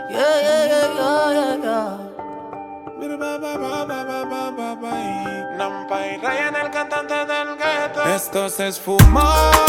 Yeah, yeah, yeah, yeah, yeah, yeah. Nampa y Ryan, el cantante del gueto. Esto se esfumó,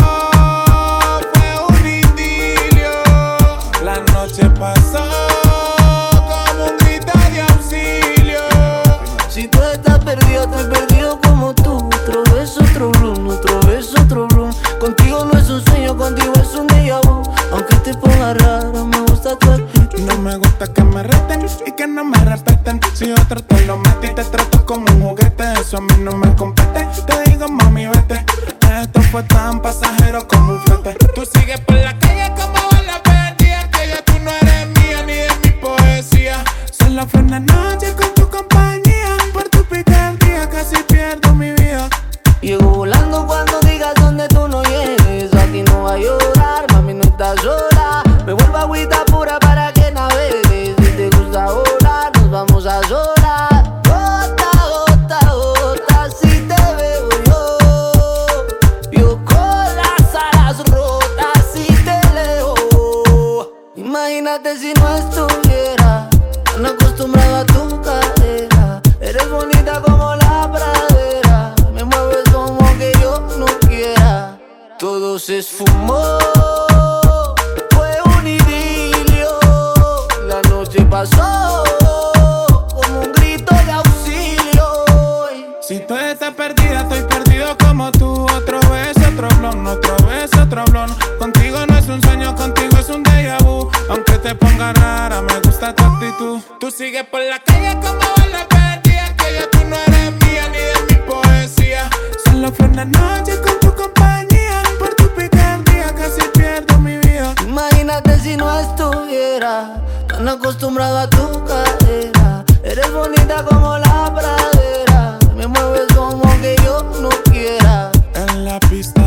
fue un idilio. La noche pasó como un grito de auxilio. Si tú estás perdido, estoy perdido como tú. Otro beso, otro bloom, otro beso, otro bloom. Contigo no es un sueño, contigo es un déjà vu. Aunque te ponga raro, me gusta tu actitud. No me gusta que me reten y que no me respeten. Si otro te lo mete y te trato como un juguete, eso a mí no me compete. Te digo, mami, vete. Esto fue tan pasajero como un flete. Tú sigues por la calle como la perdida, que ya tú no eres mía ni de mi poesía. Solo fue una noche con tu compañía. Por tu picardía casi pierdo mi vida. Llego volando cuando digas donde tú no llegues. A ti no va a llorar, mami, no estás sola. Me vuelvo agüita pura para que navegues. Si te gusta volar, nos vamos a solas. Gota, gota, gota, si te veo yo. Yo con las alas rotas si te leo. Imagínate si no estuviera tan acostumbrado a tu cadera. Eres bonita como la pradera. Me mueves como que yo no quiera. Todo se esfumó, fue un idilio. La noche pasó como un grito de auxilio. Si tú estás perdida, estoy perdido como tú. Otro beso, otro blon, otro beso, otro blon. Contigo no es un sueño, contigo es un déjà vu. Aunque te ponga rara, me gusta tu actitud. Tú sigues por la calle como la perdida, que ya tú no eres mía ni de mi poesía. Solo fue una noche con tu compañía. Por tu picardía casi pierdo mi vida. Imagínate si no estuviera tan acostumbrado a tu cadera. Eres bonita como la pradera. Me mueves como que yo no quiera. En la pista